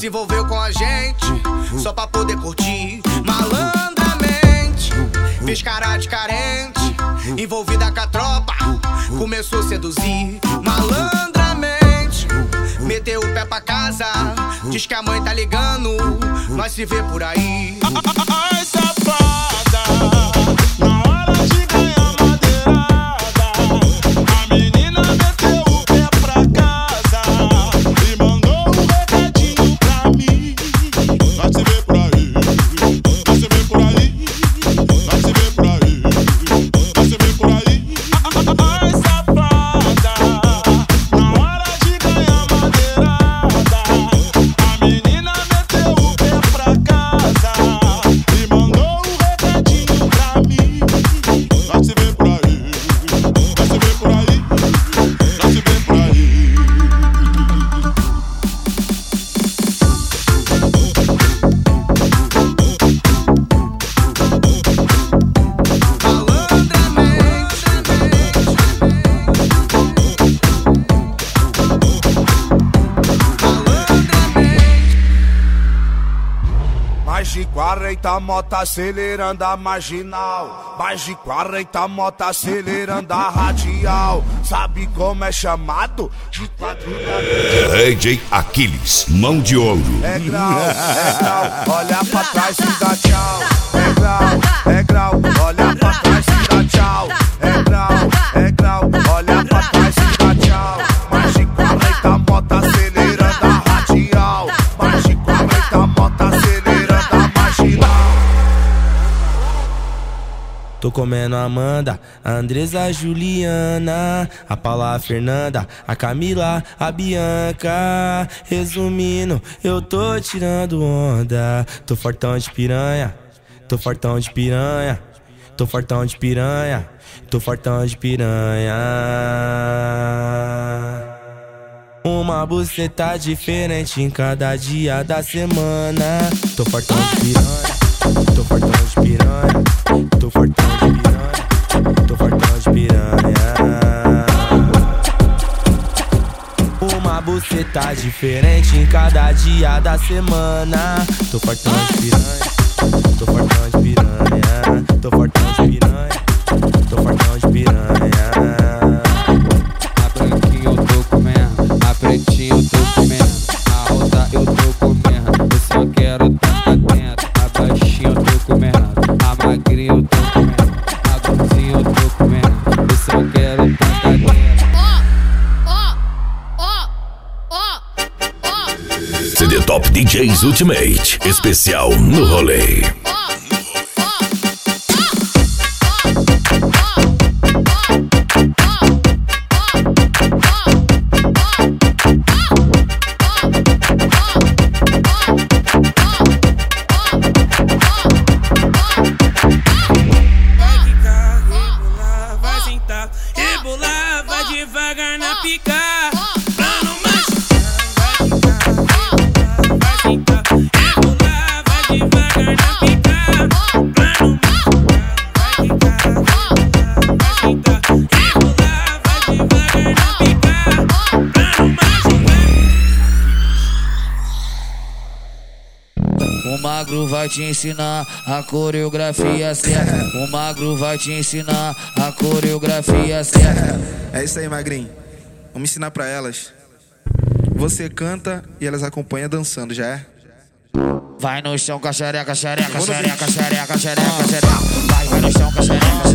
se envolveu com a gente só pra poder curtir malandramente. Fez cara de carente, envolvida com a tropa, começou a seduzir malandramente. Meteu o pé pra casa, diz que a mãe tá ligando, nós se vê por aí. Ai, safada, na hora de ganhar madeirada, a menina meteu o pé pra casa e mandou um recadinho pra mim. Nós se vê por aí, nós se vê por aí, nós se vê por aí, nós se vê por aí. Ai, safada, na hora de ganhar madeirada, a menina meteu o pé pra casa e mandou um recadinho pra mim. Nós se vê por aí, nós se vê por aí, nós se vê por aí. Mais de 40 moto acelerando a marginal. Mais de 40 moto acelerando a radial. Sabe como é chamado? De quadrilha. DJ Aquiles, mão de ouro. É grau, olha pra trás e dá tchau. É grau, olha pra trás e dá tchau. É grau, olha pra trás e dá tchau. Mais de 40 moto acelerando a radial. Mais de 40 moto acelerando a marginal. Tô comendo a Amanda, a Andresa, a Juliana, a Paula, a Fernanda, a Camila, a Bianca. Resumindo, eu tô tirando onda. Tô fortão de piranha, tô fortão de piranha, tô fortão de piranha, tô fortão de piranha. Uma buceta diferente em cada dia da semana. Tô fortão de piranha, tô fortão de piranha, tô fortão de piranha, tô fortão de piranha. Uma buceta diferente em cada dia da semana. Tô fortão de piranha, tô fortão de piranha, tô fortão de piranha, tô fortão de piranha. A branquinha eu tô comendo, a pretinha eu tô comendo, a alta eu tô comendo, eu só quero tá dentro. A baixinha eu tô comendo, a magrinha eu tô comendo, a gordinha eu tô comendo, eu só quero tá dentro. CD Top DJs Ultimate, especial no rolê. Vai sentar, rebolar, vai devagar na pica. Pra não machucar, vai sentar, rebolar, vai devagar na pica. Pra não machucar, vai sentar, rebolar, vai devagar na pica. Pra não machucar. O magro vai te ensinar a coreografia certa. O magro vai te ensinar a coreografia certa. É isso aí, magrinho. Vamos ensinar pra elas. Você canta e elas acompanham dançando, já é? Vai no chão com a xereca, xereca, xereca, xereca, xereca, xereca. Vai no chão com a xereca.